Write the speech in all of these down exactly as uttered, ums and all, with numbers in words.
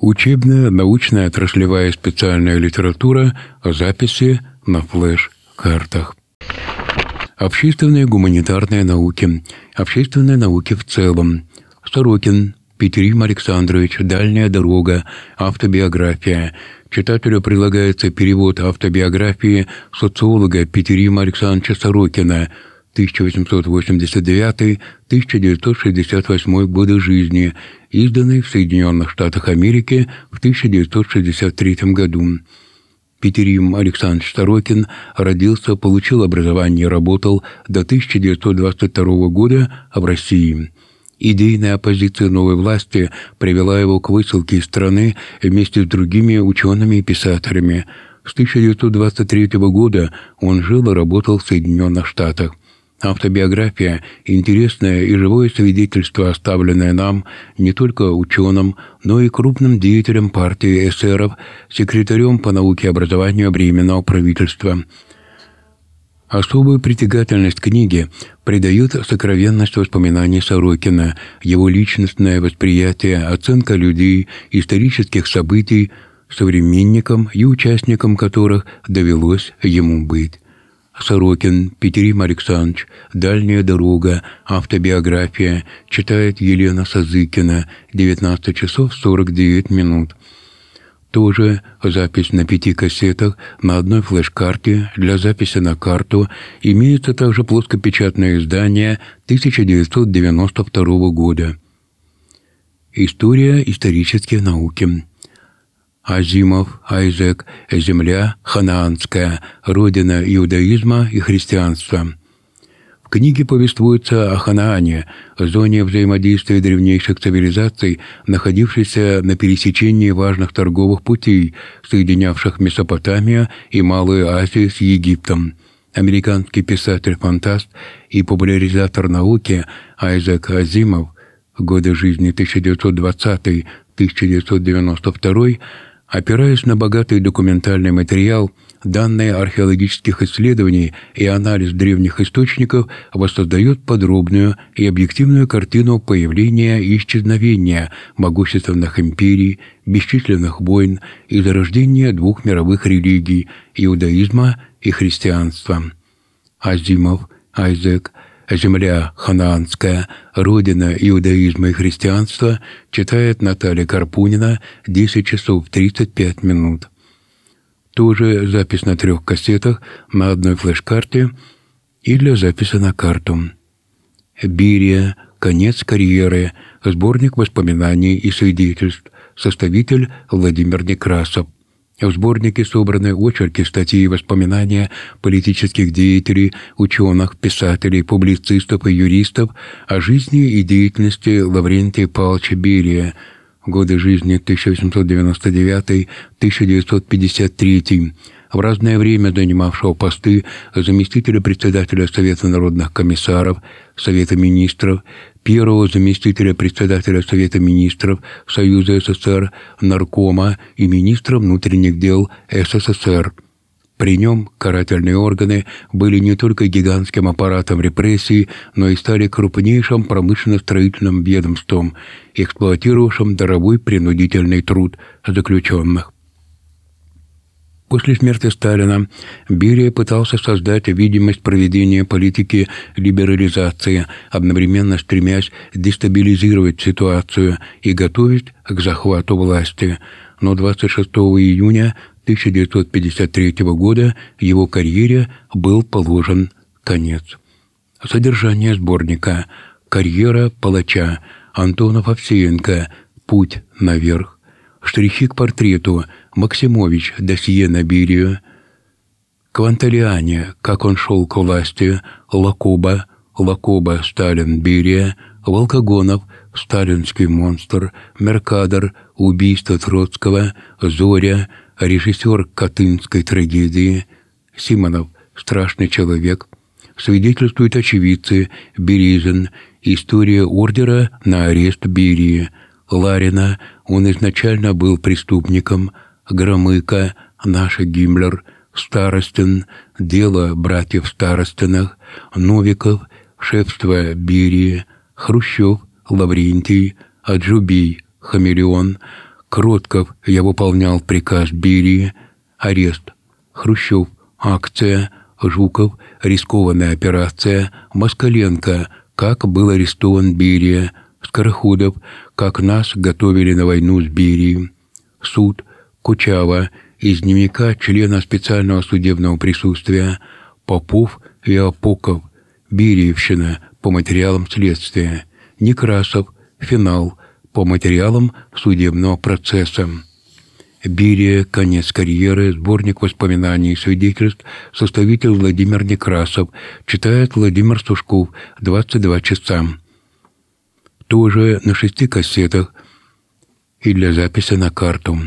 Учебная, научная, отраслевая специальная литература, записи на флеш-картах. Общественные гуманитарные науки. Общественные науки в целом. Сорокин Петерим Александрович. «Дальняя дорога. Автобиография». Читателю прилагается перевод автобиографии социолога Петерима Александровича Сорокина, тысяча восемьсот восемьдесят девятый — тысяча девятьсот шестьдесят восьмой годы жизни, изданный в Соединенных Штатах Америки в тысяча девятьсот шестьдесят третьем году. Петерим Александрович Сорокин родился, получил образование и работал до тысяча девятьсот двадцать второго года в России. Идейная оппозиция новой власти привела его к высылке из страны вместе с другими учеными и писателями. С тысяча девятьсот двадцать третьего года он жил и работал в Соединенных Штатах. Автобиография – интересное и живое свидетельство, оставленное нам, не только ученым, но и крупным деятелем партии эсеров, секретарем по науке и образованию Временного правительства. Особую притягательность книги придает сокровенность воспоминаний Сорокина, его личностное восприятие, оценка людей, исторических событий, современникам и участникам которых довелось ему быть. Сорокин Петерим Александрович. «Дальняя дорога. Автобиография». Читает Елена Сазыкина. девятнадцать часов сорок девять минут. Тоже запись на пяти кассетах, на одной флеш-карте. Для записи на карту имеется также плоскопечатное издание тысяча девятьсот девяносто второго года. История исторических науки. Азимов Айзек. «Земля ханаанская. Родина иудаизма и христианства». В книге повествуется о Ханаане, зоне взаимодействия древнейших цивилизаций, находившейся на пересечении важных торговых путей, соединявших Месопотамию и Малую Азию с Египтом. Американский писатель-фантаст и популяризатор науки Айзек Азимов, годы жизни тысяча девятьсот двадцатый — тысяча девятьсот девяносто второй, опираясь на богатый документальный материал, данные археологических исследований и анализ древних источников, воссоздает подробную и объективную картину появления и исчезновения могущественных империй, бесчисленных войн и зарождения двух мировых религий – иудаизма и христианства. Азимов Айзек. «Земля ханаанская. Родина иудаизма и христианства» читает Наталья Карпунина. десять часов тридцать пять минут. Тоже запись на трех кассетах, на одной флеш-карте и для записи на карту. Берия. «Конец карьеры». Сборник воспоминаний и свидетельств. Составитель Владимир Некрасов. В сборнике собраны очерки, статьи и воспоминания политических деятелей, ученых, писателей, публицистов и юристов о жизни и деятельности Лаврентия Павловича Берия, годы жизни тысяча восемьсот девяносто девятый — тысяча девятьсот пятьдесят третий, в разное время занимавшего посты заместителя председателя Совета народных комиссаров, Совета министров, первого заместителя председателя Совета министров Союза СССР, наркома и министра внутренних дел СССР. При нем карательные органы были не только гигантским аппаратом репрессий, но и стали крупнейшим промышленно-строительным ведомством, эксплуатировавшим дорогой принудительный труд заключенных. После смерти Сталина Берия пытался создать видимость проведения политики либерализации, одновременно стремясь дестабилизировать ситуацию и готовить к захвату власти. Но двадцать шестого июня тысяча девятьсот пятьдесят третьего года его карьере был положен конец. Содержание сборника. «Карьера палача». Антонов Овсеенко. «Путь наверх». Штрихи к портрету. Максимович. Досье на Берию. Кванталиане. Как он шел к власти. Лакоба. Лакоба. Сталин. Берия. Волкогонов. Сталинский монстр. Меркадор. Убийство Троцкого. Зоря. Режиссер Катынской трагедии. Симонов. Страшный человек. Свидетельствуют очевидцы. Березин. История ордера на арест Берии. Ларина. Он изначально был преступником. Громыко. Наш Гиммлер. Старостин. Дело братьев Старостиных. Новиков. Шефство Берии. Хрущев. Лаврентий. Аджубей. Хамелеон. Кротков, я выполнял приказ Берии, арест. Хрущев, акция. Жуков, рискованная операция. Москаленко, как был арестован Берия. Скороходов, как нас готовили на войну с Берией. Суд. Кучава, из дневника члена специального судебного присутствия. Попов и Апоков, Бериевщина, по материалам следствия. Некрасов, финал, по материалам судебного процесса. Берия, конец карьеры, сборник воспоминаний и свидетельств, составитель Владимир Некрасов, читает Владимир Сушков, двадцать два часа. Тоже на шести кассетах и для записи на карту.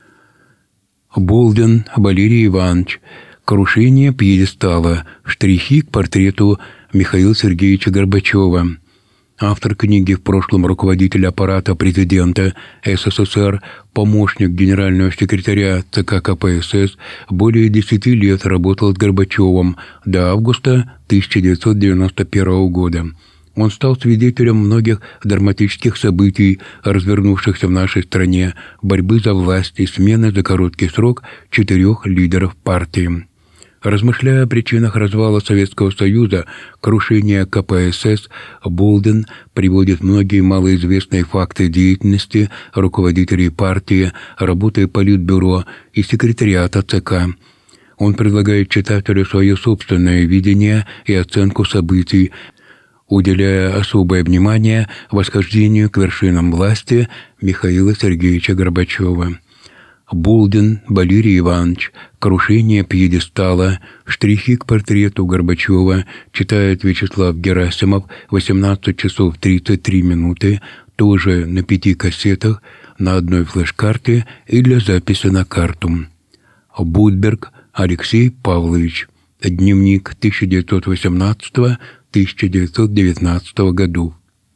Болдин Валерий Иванович. Крушение пьедестала. Штрихи к портрету Михаила Сергеевича Горбачева. Автор книги, в прошлом руководитель аппарата президента СССР, помощник генерального секретаря ЦК КПСС, более десяти лет работал с Горбачевым до августа тысяча девятьсот девяносто первого года. Он стал свидетелем многих драматических событий, развернувшихся в нашей стране, борьбы за власть и смены за короткий срок четырех лидеров партии. Размышляя о причинах развала Советского Союза, крушения КПСС, Болдин приводит многие малоизвестные факты деятельности руководителей партии, работы Политбюро и секретариата ЦК. Он предлагает читателю свое собственное видение и оценку событий, уделяя особое внимание восхождению к вершинам власти Михаила Сергеевича Горбачева. Болдин Валерий Иванович. Крушение пьедестала. Штрихи к портрету Горбачева. Читает Вячеслав Герасимов. восемнадцать часов тридцать три минуты. Тоже на пяти кассетах, на одной флеш-карте и для записи на карту. Будберг Алексей Павлович. Дневник тысяча девятьсот восемнадцатого — тысяча девятьсот девятнадцатого годов.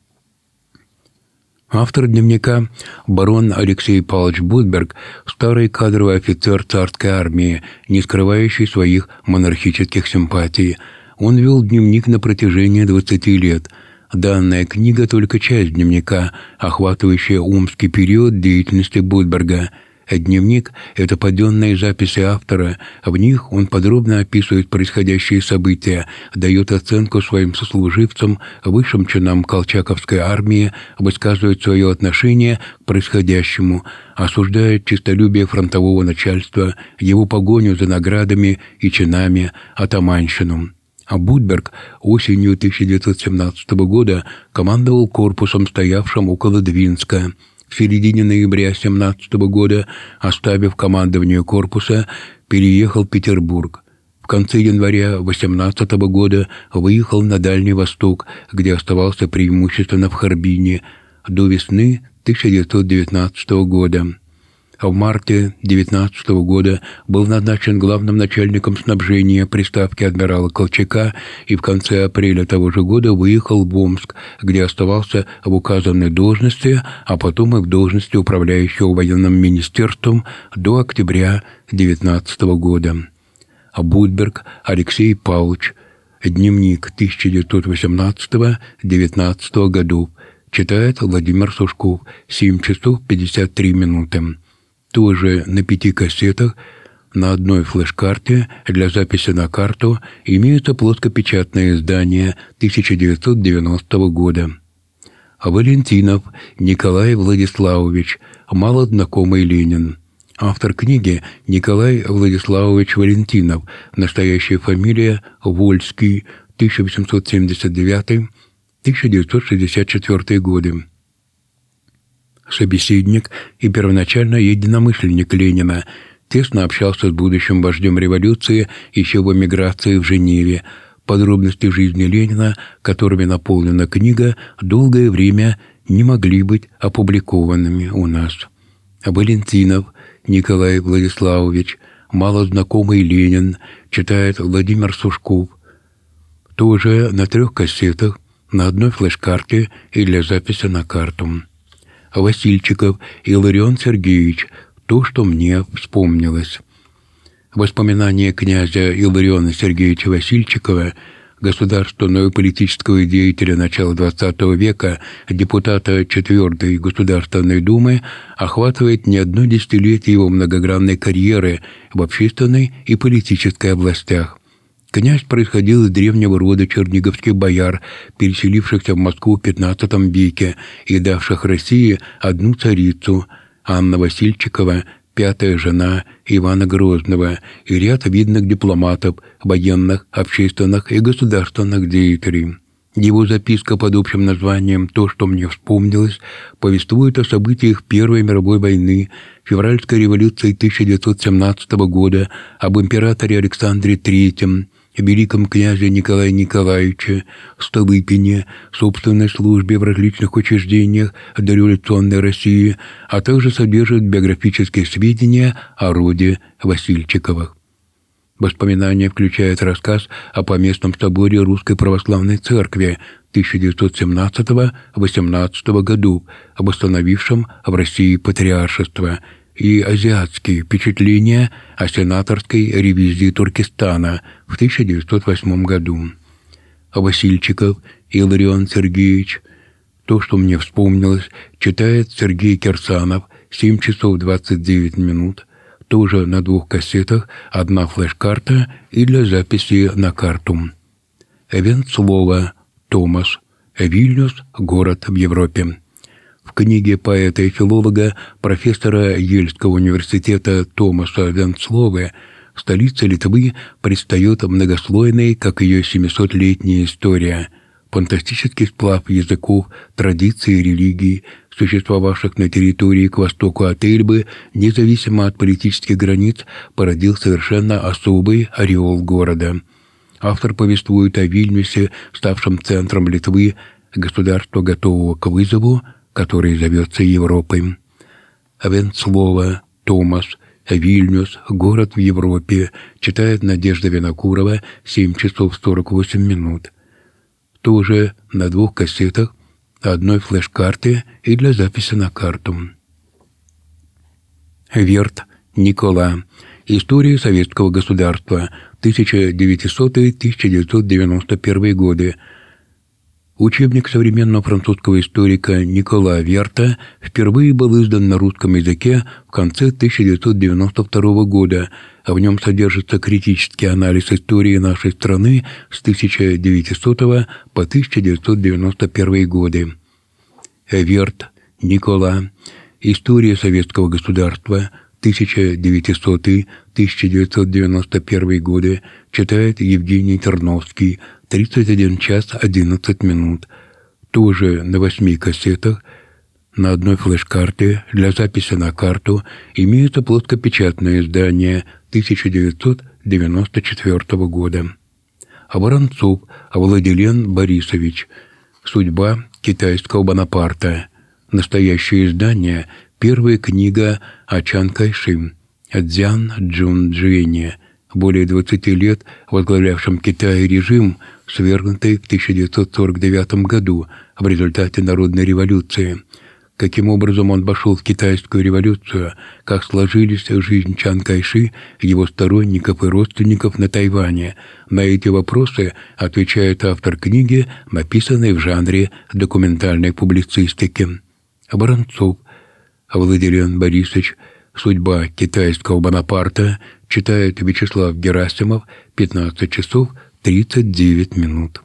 Автор дневника барон Алексей Павлович Будберг, старый кадровый офицер царской армии, не скрывающий своих монархических симпатий. Он вел дневник на протяжении двадцати лет. Данная книга — только часть дневника, охватывающая омский период деятельности Будберга. Дневник — это поддельные записи автора. В них он подробно описывает происходящие события, дает оценку своим сослуживцам, высшим чинам колчаковской армии, высказывает свое отношение к происходящему, осуждает честолюбие фронтового начальства, его погоню за наградами и чинами, атаманщину. А Будберг осенью тысяча девятьсот семнадцатого года командовал корпусом, стоявшим около Двинска. В середине ноября семнадцатого года, оставив командование корпуса, переехал в Петербург. В конце января восемнадцатого года выехал на Дальний Восток, где оставался преимущественно в Харбине, до весны тысяча девятьсот девятнадцатого года. В марте девятнадцатого года был назначен главным начальником снабжения при ставке адмирала Колчака и в конце апреля того же года выехал в Омск, где оставался в указанной должности, а потом и в должности управляющего военным министерством до октября девятнадцатого года. Будберг Алексей Павлович. Дневник тысяча девятьсот восемнадцатого — девятнадцатого годов. Читает Владимир Сушков. семь часов пятьдесят три минуты. Тоже на пяти кассетах, на одной флеш-карте для записи на карту имеется плоскопечатное издание тысяча девятьсот девяностого года. Валентинов Николай Владиславович, малознакомый Ленин. Автор книги Николай Владиславович Валентинов, настоящая фамилия Вольский, тысяча восемьсот семьдесят девятый — тысяча девятьсот шестьдесят четвёртый годы. Собеседник и первоначально единомышленник Ленина, тесно общался с будущим вождем революции еще в эмиграции в Женеве. Подробности жизни Ленина, которыми наполнена книга, долгое время не могли быть опубликованными у нас. Валентинов Николай Владиславович, малознакомый Ленин, читает Владимир Сушков. Тоже на трех кассетах, на одной флеш-карте и для записи на карту. Васильчиков Илларион Сергеевич. То, что мне вспомнилось. Воспоминания князя Иллариона Сергеевича Васильчикова, государственного и политического деятеля начала двадцатого века, депутата четвёртой Государственной Думы, охватывает не одно десятилетие его многогранной карьеры в общественной и политической областях. Князь происходил из древнего рода черниговских бояр, переселившихся в Москву в пятнадцатом веке и давших России одну царицу, Анна Васильчикова, пятая жена Ивана Грозного, и ряд видных дипломатов, военных, общественных и государственных деятелей. Его записка под общим названием «То, что мне вспомнилось», повествует о событиях Первой мировой войны, февральской революции тысяча девятьсот семнадцатого года, об императоре Александре Третьем, великом князе Николае Николаевиче, Столыпине, собственной службе в различных учреждениях дореволюционной России, а также содержит биографические сведения о роде Васильчиковых. Воспоминания включают рассказ о поместном соборе Русской Православной Церкви тысяча девятьсот семнадцатого — восемнадцатого годов, об установившем в России патриаршество, и азиатские впечатления о сенаторской ревизии Туркестана в тысяча девятьсот восьмом году. Васильчиков Илларион Сергеевич. То, что мне вспомнилось, читает Сергей Кирсанов, семь часов двадцать девять минут, тоже на двух кассетах, одна флеш-карта и для записи на карту. Венцлова Томас. Вильнюс – город в Европе. В книге поэта и филолога, профессора Ельского университета Томаса Венцловы столица Литвы предстает многослойной, как ее семисотлетняя история, фантастический сплав языков, традиций и религий, существовавших на территории к востоку от Эльбы, независимо от политических границ, породил совершенно особый ореол города. Автор повествует о Вильнюсе, ставшем центром Литвы, государства, готового к вызову, который зовется Европой. Венцлова Томас. Вильнюс – город в Европе. Читает Надежда Винокурова, семь часов сорок восемь минут. Тоже на двух кассетах, одной флеш-карты и для записи на карту. Верт Никола. История советского государства. тысяча девятисотый — тысяча девятьсот девяносто первый годы. Учебник современного французского историка Никола Верта впервые был издан на русском языке в конце тысяча девятьсот девяносто второго года, а в нем содержится критический анализ истории нашей страны с тысяча девятисотого по тысяча девятьсот девяносто первый годы. Верт Никола. История советского государства. тысяча девятисотый — тысяча девятьсот девяносто первый годы. Читает Евгений Терновский. тридцать один час одиннадцать минут. Тоже на восьми кассетах, на одной флеш-карте для записи на карту имеется плоскопечатное издание тысяча девятьсот девяносто четвёртого года. Воронцов Владилен Борисович. Судьба китайского Бонапарта. Настоящее издание. Первая книга о Чан Кайши. Цзян Джун Джуэне. Более двадцати лет возглавлявшим Китай режим, свергнутый в тысяча девятьсот сорок девятом году в результате народной революции. Каким образом он вошел в китайскую революцию, как сложились жизнь Чан Кайши, его сторонников и родственников на Тайване. На эти вопросы отвечает автор книги, написанной в жанре документальной публицистики. Воронцов Владилен Борисович. Судьба китайского Бонапарта. Читает Вячеслав Герасимов. пятнадцать часов тридцать девять минут.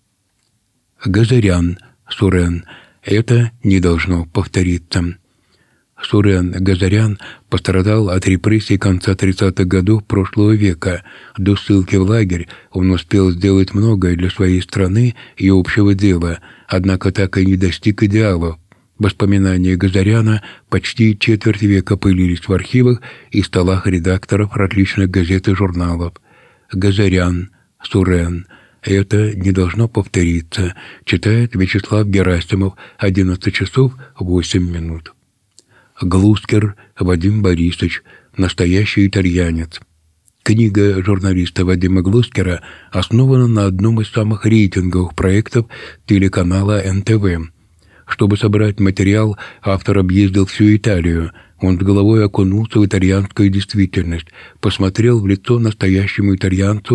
Газарян Сурен. Это не должно повториться. Сурен Газарян пострадал от репрессий конца тридцатых годов прошлого века. До ссылки в лагерь он успел сделать многое для своей страны и общего дела, однако так и не достиг идеалов. Воспоминания Газаряна почти четверть века пылились в архивах и столах редакторов различных газет и журналов. Газарян Сурен. Это не должно повториться. Читает Вячеслав Герасимов. одиннадцать часов восемь минут. Глускер Вадим Борисович. Настоящий итальянец. Книга журналиста Вадима Глускера основана на одном из самых рейтинговых проектов телеканала эн тэ вэ. Чтобы собрать материал, автор объездил всю Италию. Он с головой окунулся в итальянскую действительность, посмотрел в лицо настоящему итальянцу,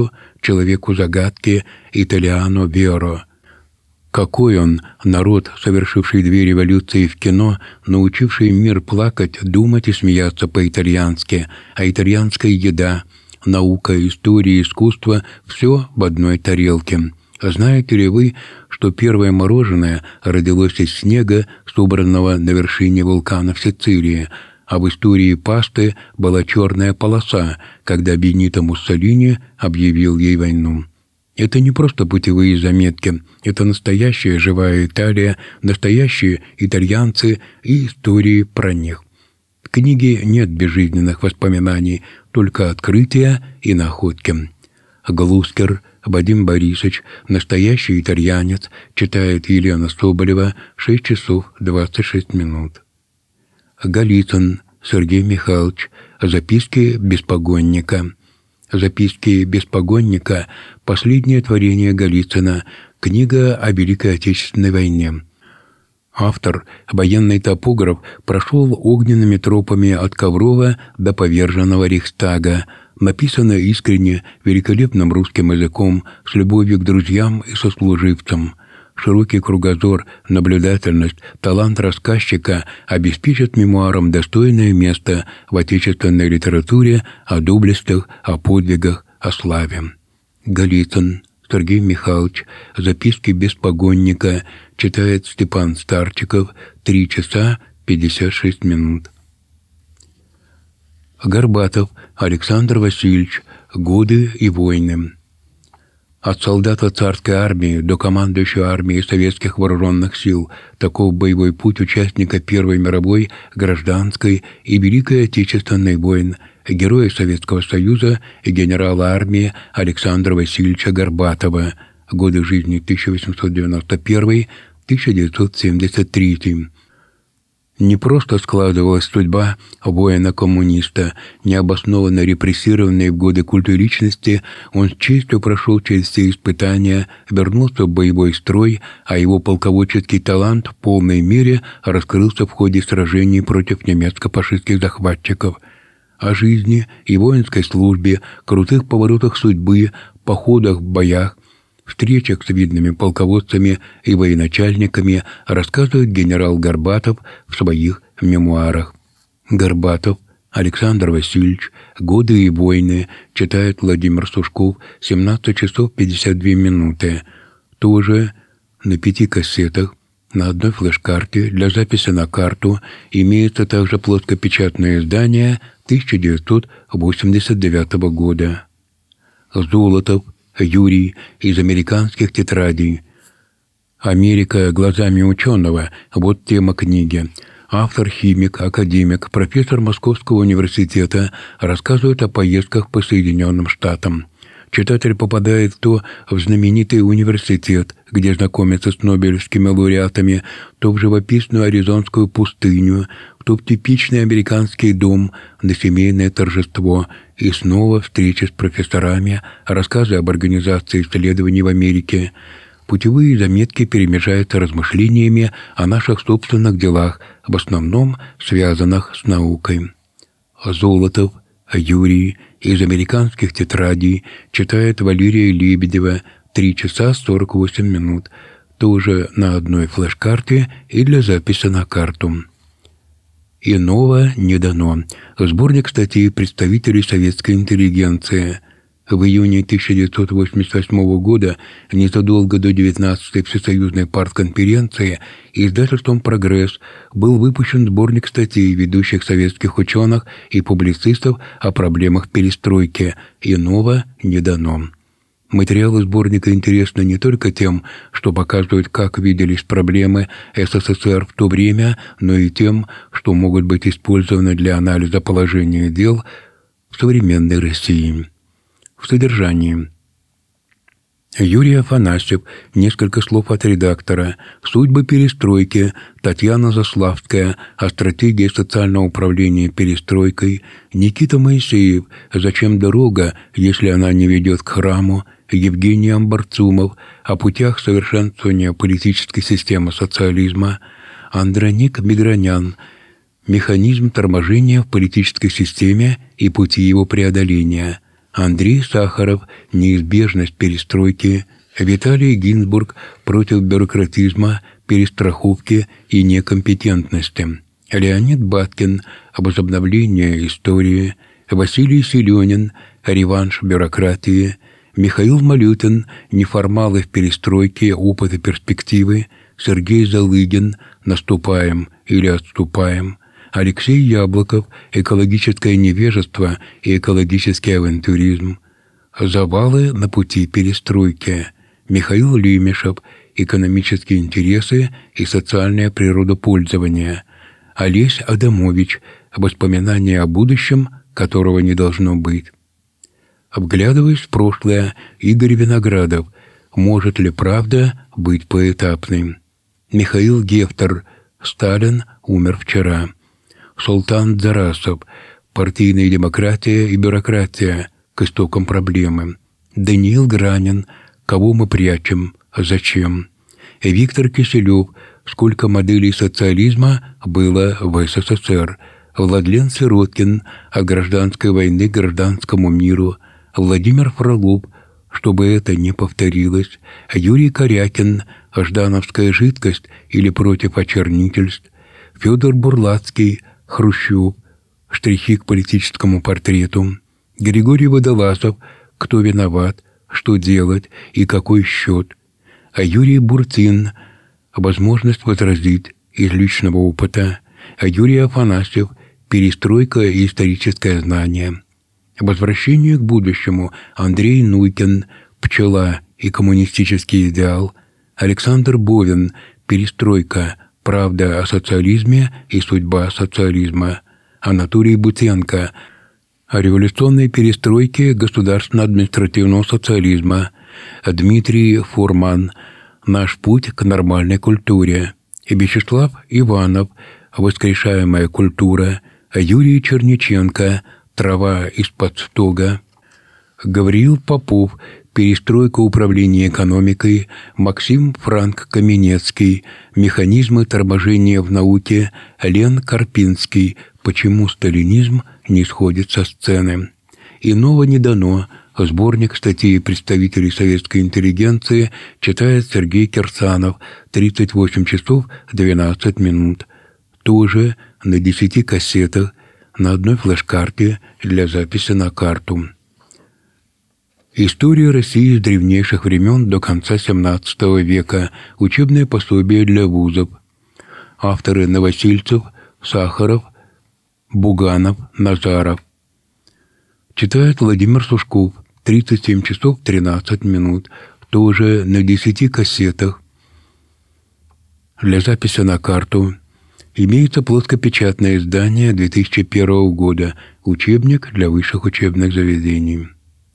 человеку-загадке Италиано Веро. Какой он, народ, совершивший две революции в кино, научивший мир плакать, думать и смеяться по-итальянски, а итальянская еда, наука, история, искусство – все в одной тарелке. Знаете ли вы, что первое мороженое родилось из снега, собранного на вершине вулкана в Сицилии, а в истории пасты была черная полоса, когда Бенито Муссолини объявил ей войну? Это не просто путевые заметки, это настоящая живая Италия, настоящие итальянцы и истории про них. В книге нет безжизненных воспоминаний, только открытия и находки. Глускер Вадим Борисович, настоящий итальянец, читает Елена Соболева, шесть часов двадцать шесть минут. Голицын Сергей Михайлович, записки беспогонника. Записки беспогонника – последнее творение Голицына, книга о Великой Отечественной войне. Автор, военный топограф, прошел огненными тропами от Коврова до поверженного Рейхстага. Написано искренне, великолепным русским языком, с любовью к друзьям и сослуживцам. Широкий кругозор, наблюдательность, талант рассказчика обеспечат мемуарам достойное место в отечественной литературе о доблестях, о подвигах, о славе. Голицын Сергей Михайлович, записки беспогонника, читает Степан Старчиков, три часа пятьдесят шесть минут. Горбатов Александр Васильевич, годы и войны. От солдата царской армии до командующего армией советских вооруженных сил таков боевой путь участника Первой мировой, Гражданской и Великой Отечественной войн, героя Советского Союза и генерала армии Александра Васильевича Горбатова, годы жизни тысяча восемьсот девяносто первый — тысяча девятьсот семьдесят третий. Не просто складывалась судьба воина-коммуниста, необоснованно репрессированный в годы культа личности, он с честью прошел через все испытания, вернулся в боевой строй, а его полководческий талант в полной мере раскрылся в ходе сражений против немецко-фашистских захватчиков. О жизни и воинской службе, крутых поворотах судьбы, походах в боях, встречах с видными полководцами и военачальниками рассказывает генерал Горбатов в своих мемуарах. Горбатов Александр Васильевич, годы и войны, читает Владимир Сушков, семнадцать часов пятьдесят две минуты. Тоже на пяти кассетах, на одной флеш-карте для записи на карту имеется также плоскопечатное издание тысяча девятьсот восемьдесят девятого года. Золотов Юрий из американских тетрадей. «Америка глазами ученого» — вот тема книги. Автор, химик, академик, профессор Московского университета рассказывает о поездках по Соединенным Штатам. Читатель попадает то в знаменитый университет, где знакомится с нобелевскими лауреатами, то в живописную аризонскую пустыню, то в типичный американский дом на семейное торжество, и снова встречи с профессорами, рассказы об организации исследований в Америке. Путевые заметки перемежаются размышлениями о наших собственных делах, в основном связанных с наукой. Золотов Юрий из американских тетрадей, читает Валерия Лебедева, три часа сорок восемь минут, тоже на одной флеш-карте и для записи на карту. Иного не дано. Сборник статей представителей советской интеллигенции. В июне тысяча девятьсот восемьдесят восьмого года, незадолго до девятнадцатой Всесоюзной партконференции, издательством «Прогресс» был выпущен сборник статей ведущих советских ученых и публицистов о проблемах перестройки. Иного не дано. Материалы сборника интересны не только тем, что показывают, как виделись проблемы СССР в то время, но и тем, что могут быть использованы для анализа положения дел в современной России. В содержании. Юрий Афанасьев, несколько слов от редактора, «Судьбы перестройки», Татьяна Заславская, о стратегии социального управления перестройкой, Никита Моисеев, «Зачем дорога, если она не ведет к храму», Евгений Амбарцумов, о путях совершенствования политической системы социализма, Андроник Мигранян, «Механизм торможения в политической системе и пути его преодоления», Андрей Сахаров «Неизбежность перестройки», Виталий Гинзбург «Против бюрократизма, перестраховки и некомпетентности», Леонид Баткин «Возобновление истории», Василий Селенин «Реванш бюрократии», Михаил Малютин «Неформалы в перестройке, опыт и перспективы», Сергей Залыгин «Наступаем или отступаем», Алексей Яблоков «Экологическое невежество и экологический авантюризм», «Завалы на пути перестройки», Михаил Лемешев «Экономические интересы и социальное природопользование», Олесь Адамович «Воспоминания о будущем, которого не должно быть». Вглядываясь в прошлое, Игорь Виноградов «Может ли правда быть поэтапной?» Михаил Гефтер «Сталин умер вчера». Султан Дзарасов «Партийная демократия и бюрократия к истокам проблемы». Даниил Гранин «Кого мы прячем? Зачем?» Виктор Киселев «Сколько моделей социализма было в СССР». Владлен Сироткин «От гражданской войны к гражданскому миру». Владимир Фролов «Чтобы это не повторилось». Юрий Корякин «Ждановская жидкость или против очернительств». Федор Бурлацкий «Хрущев. Штрихи к политическому портрету». Григорий Водолазов «Кто виноват? Что делать и какой счет?». А Юрий Бурцин «Возможность возразить из личного опыта». А Юрий Афанасьев «Перестройка и историческое знание». «Возвращение к будущему» Андрей Нуйкин «Пчела и коммунистический идеал». Александр Бовин «Перестройка. Правда о социализме и судьба социализма». Анатолий Бутенко «О революционной перестройке государственно-административного социализма». Дмитрий Фурман «Наш путь к нормальной культуре». Вячеслав Иванов «Воскрешаемая культура». Юрий Черниченко «Трава из-под стога». Гавриил Попов «Перестройка управления экономикой». Максим Франк Каменецкий «Механизмы торможения в науке». Лен Карпинский «Почему сталинизм не сходит со сцены». «Иного не дано». Сборник статей представителей советской интеллигенции читает Сергей Кирсанов «тридцать восемь часов двенадцать минут». Тоже на десяти кассетах, на одной флеш-карте для записи на карту. История России с древнейших времен до конца семнадцатого века. Учебное пособие для вузов. Авторы Новосильцев, Сахаров, Буганов, Назаров. Читает Владимир Сушков. тридцать семь часов тринадцать минут. Тоже на десяти кассетах для записи на карту. Имеется плоскопечатное издание две тысячи первого года. Учебник для высших учебных заведений.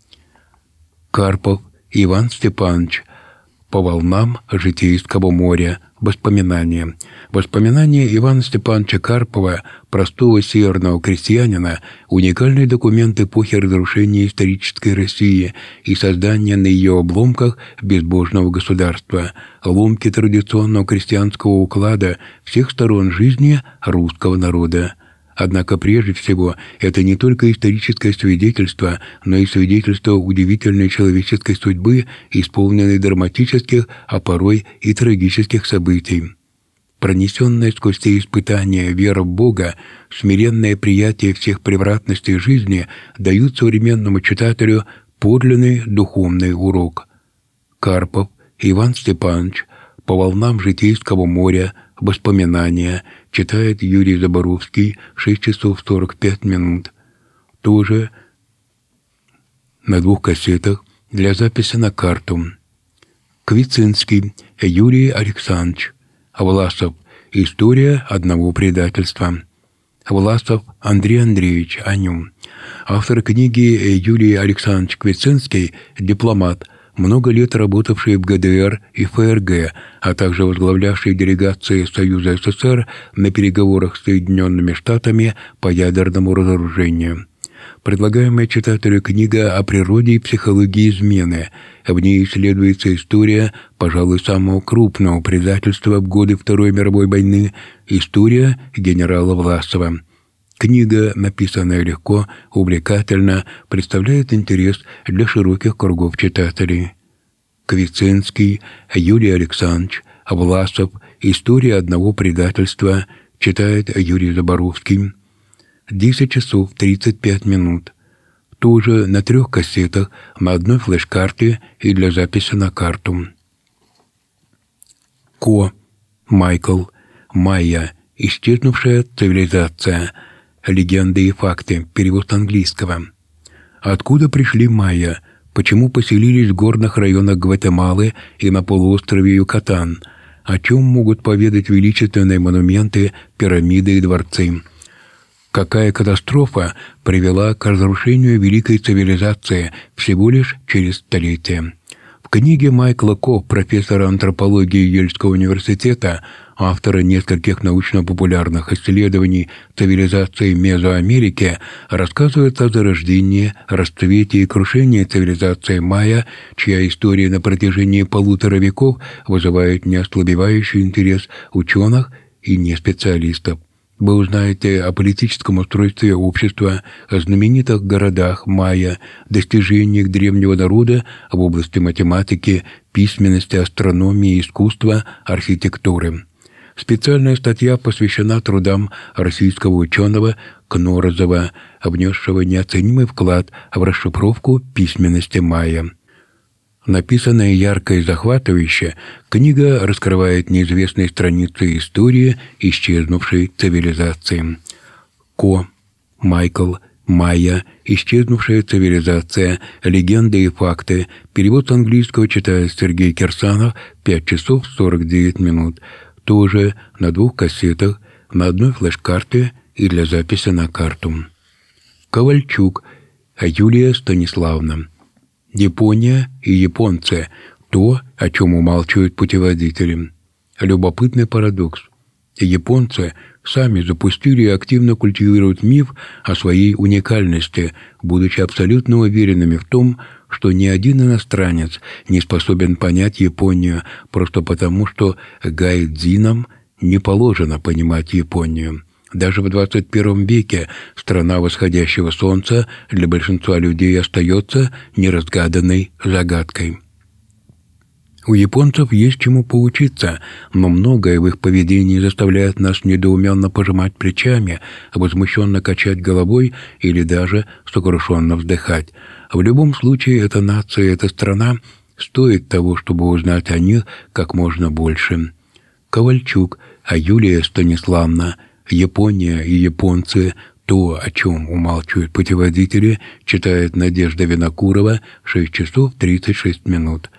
Карпов Иван Степанович «По волнам Житейского моря. Воспоминания». Воспоминания Ивана Степановича Карпова, простого северного крестьянина, уникальный документ эпохи разрушения исторической России и создания на ее обломках безбожного государства, ломки традиционного крестьянского уклада всех сторон жизни русского народа. Однако прежде всего это не только историческое свидетельство, но и свидетельство удивительной человеческой судьбы, исполненной драматических, а порой и трагических событий. Пронесенная сквозь все испытания вера в Бога, смиренное приятие всех превратностей жизни дают современному читателю подлинный духовный урок. Карпов Иван Степанович «По волнам Житейского моря. Воспоминания», читает Юрий Заборовский, шесть часов сорок пять минут. Тоже на двух кассетах для записи на карту. Квицинский Юрий Александрович. Власов «История одного предательства». Власов Андрей Андреевич о нем. Автор книги Юрий Александрович Квицинский «Дипломат», много лет работавший в ГДР и ФРГ, а также возглавлявший делегации Союза СССР на переговорах с Соединенными Штатами по ядерному разоружению. Предлагаемая читателю книга о природе и психологии измены. В ней исследуется история, пожалуй, самого крупного предательства в годы Второй мировой войны, история генерала Власова. Книга, написанная легко, увлекательно, представляет интерес для широких кругов читателей. Квицинский, Юрий Александрович, Власов, «История одного предательства», читает Юрий Заборовский. десять часов тридцать пять минут. Тоже на трех кассетах, на одной флеш-карте и для записи на карту. Ко. Майкл. Майя. Исчезнувшая цивилизация. Легенды и факты. Перевод с английского. Откуда пришли майя? Почему поселились в горных районах Гватемалы и на полуострове Юкатан? О чем могут поведать величественные монументы, пирамиды и дворцы? Какая катастрофа привела к разрушению великой цивилизации всего лишь через столетие? В книге Майкла Ко, профессора антропологии Ельского университета, автора нескольких научно-популярных исследований цивилизации Мезоамерики, рассказывается о зарождении, расцвете и крушении цивилизации майя, чья история на протяжении полутора веков вызывает неослабевающий интерес ученых и неспециалистов. Вы узнаете о политическом устройстве общества, о знаменитых городах майя, достижениях древнего народа в области математики, письменности, астрономии, искусства, архитектуры. Специальная статья посвящена трудам российского ученого Кнорозова, внесшего неоценимый вклад в расшифровку письменности майя. Написанная ярко и захватывающе, книга раскрывает неизвестные страницы истории исчезнувшей цивилизации. Ко. Майкл. Майя. Исчезнувшая цивилизация. Легенды и факты. Перевод с английского читает Сергей Кирсанов. пять часов сорок девять минут. Тоже на двух кассетах, на одной флеш-карте и для записи на карту. Ковальчук. Юлия Станиславовна. Япония и японцы – то, о чем умалчивают путеводители. Любопытный парадокс. Японцы сами запустили и активно культивируют миф о своей уникальности, будучи абсолютно уверенными в том, что ни один иностранец не способен понять Японию просто потому, что гайдзинам не положено понимать Японию. Даже в двадцать первом веке страна восходящего солнца для большинства людей остается неразгаданной загадкой. У японцев есть чему поучиться, но многое в их поведении заставляет нас недоуменно пожимать плечами, возмущенно качать головой или даже сокрушенно вздыхать. В любом случае, эта нация, эта страна стоит того, чтобы узнать о них как можно больше. Ковальчук, а Юлия Станиславовна. Япония и японцы – то, о чем умалчивают путеводители, читает Надежда Винокурова, шесть часов тридцать шесть минут.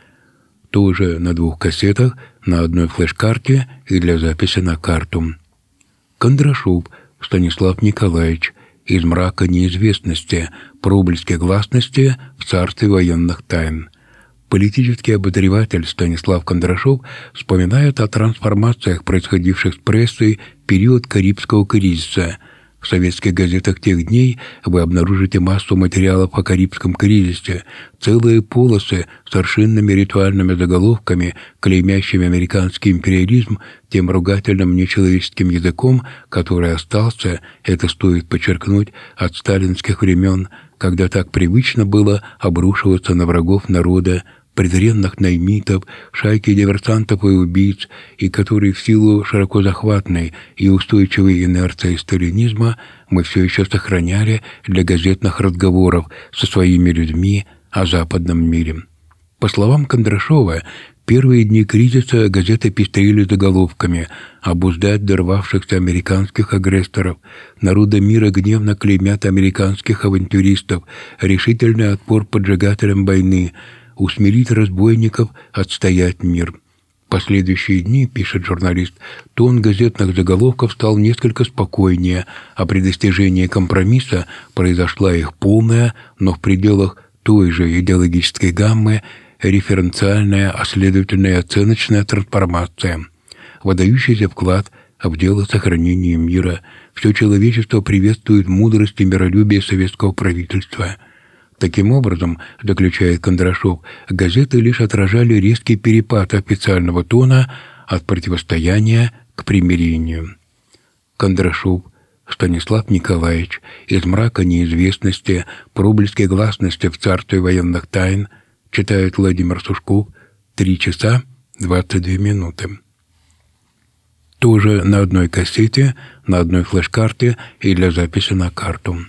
Тоже на двух кассетах, на одной флеш-карте и для записи на карту. Кондрашов Станислав Николаевич. Из мрака неизвестности. Проблески гласности в царстве военных тайн. Политический обозреватель Станислав Кондрашов вспоминает о трансформациях, происходивших с прессой в период Карибского кризиса. В советских газетах тех дней вы обнаружите массу материалов о Карибском кризисе, целые полосы с совершенными ритуальными заголовками, клеймящими американский империализм тем ругательным нечеловеческим языком, который остался, это стоит подчеркнуть, от сталинских времен, когда так привычно было обрушиваться на врагов народа, презренных наймитов, шайки диверсантов и убийц, и которые в силу широко захватной и устойчивой инерции сталинизма мы все еще сохраняли для газетных разговоров со своими людьми о западном мире. По словам Кондрашова, первые дни кризиса газеты пестрили заголовками «Обуздать дорвавшихся американских агрессоров», «Народы мира гневно клеймят американских авантюристов», «Решительный отпор поджигателям войны», «Усмирить разбойников, отстоять мир». В последующие дни, пишет журналист, тон газетных заголовков стал несколько спокойнее, а при достижении компромисса произошла их полная, но в пределах той же идеологической гаммы, референциальная, а следовательно и оценочная трансформация. Выдающийся вклад в дело сохранения мира. Все человечество приветствует мудрость и миролюбие советского правительства. Таким образом, заключает Кондрашов, газеты лишь отражали резкий перепад официального тона от противостояния к примирению. Кондрашов, Станислав Николаевич, из мрака неизвестности, проблески гласности в царстве военных тайн, читает Владимир Сушков, три часа двадцать две минуты. Тоже на одной кассете, на одной флеш-карте и для записи на карту.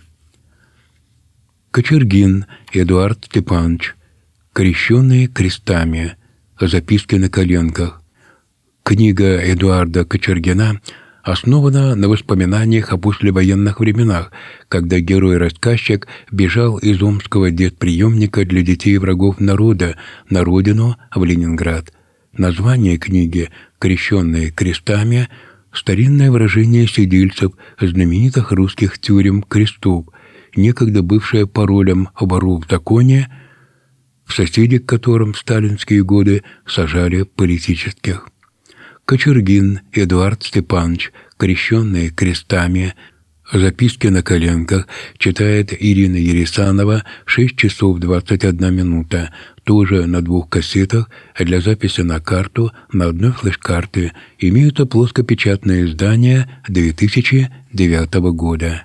Кочергин Эдуард Степанович, «Крещенные крестами», записки на коленках. Книга Эдуарда Кочергина основана на воспоминаниях о послевоенных временах, когда герой-рассказчик бежал из омского детприемника для детей врагов народа на родину, в Ленинград. Название книги «Крещенные крестами» — старинное выражение сидельцев знаменитых русских тюрем крестов, некогда бывшее паролем воров в законе, в соседи к которым в сталинские годы сажали политических. Кочергин Эдуард Степанович, «Крещенные крестами», записки на коленках, читает Ирина Ересанова, шесть часов двадцать одна минута, тоже на двух кассетах, для записи на карту, на одной флеш-карте, имеются плоскопечатные издания две тысячи девятого года.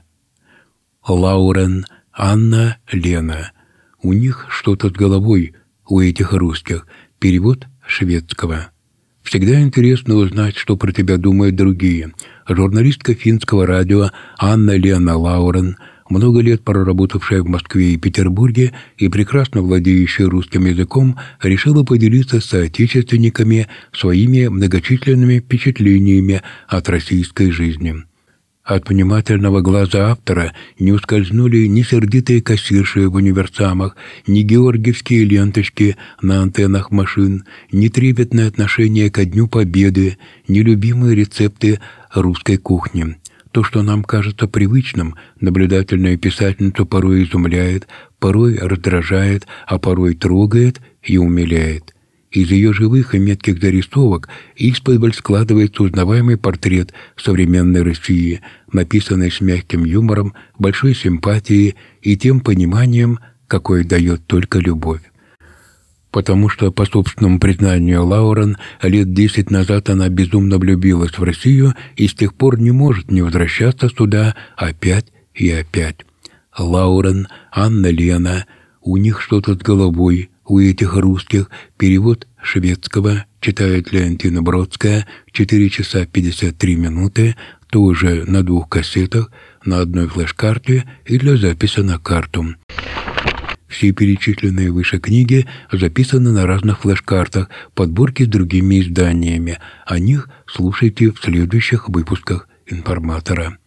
Лаурен, Анна, Лена. У них что-то с головой, у этих русских. Перевод шведского. Всегда интересно узнать, что про тебя думают другие. Журналистка финского радио Анна-Лена Лаурен, много лет проработавшая в Москве и Петербурге и прекрасно владеющая русским языком, решила поделиться с соотечественниками своими многочисленными впечатлениями от российской жизни. От внимательного глаза автора не ускользнули ни сердитые кассирши в универсамах, ни георгиевские ленточки на антеннах машин, ни трепетное отношение ко Дню Победы, ни любимые рецепты русской кухни. То, что нам кажется привычным, наблюдательная писательница порой изумляет, порой раздражает, а порой трогает и умиляет. Из ее живых и метких зарисовок исподволь складывается узнаваемый портрет современной России, написанный с мягким юмором, большой симпатией и тем пониманием, какое дает только любовь. Потому что, по собственному признанию Лаурен, лет десять назад она безумно влюбилась в Россию и с тех пор не может не возвращаться сюда опять и опять. Лаурен, Анна-Лена, у них что-то с головой, у этих русских, перевод шведского, читает Леонтина Бродская, четыре часа пятьдесят три минуты, тоже на двух кассетах, на одной флеш-карте и для записи на карту. Все перечисленные выше книги записаны на разных флеш-картах, подборки с другими изданиями. О них слушайте в следующих выпусках «Информатора».